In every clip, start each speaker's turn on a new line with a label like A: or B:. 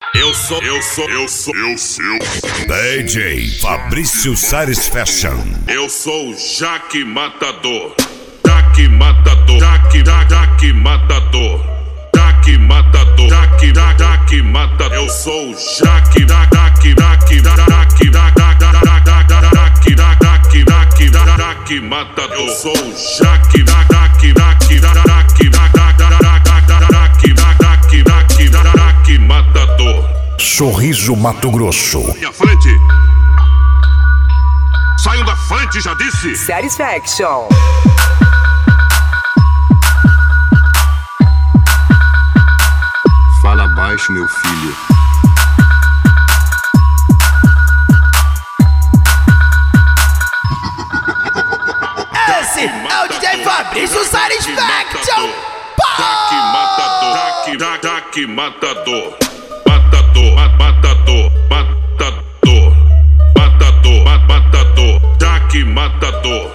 A: Eu sou.
B: DJ Fabrício Sares Fashion.
A: Eu sou o Jaque Matador. Jaque Matador. Jaque Matador. Jaque Matador. Jaque Matador. Eu sou o Jaque Matador. Eu sou o Jaque Matador.
B: Sorriso, Mato Grosso.
A: Minha frente. Saiam da frente, já disse.
C: Satisfaction.
D: Fala baixo, meu filho.
E: Esse é o DJ Fabrício Satisfaction.
A: Jaque Matador. Jaque Matador. Jaque Matador.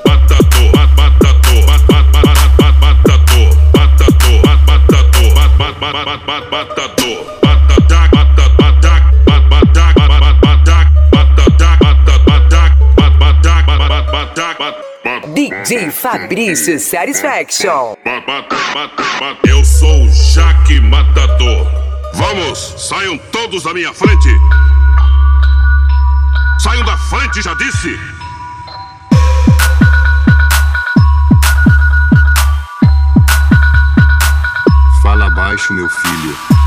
C: DJ Fabrício Satisfaction.
A: Eu sou o Jaque Matador. Vamos, saiam todos da minha frente. Saiam da frente, já disse.
D: Fala baixo, meu filho.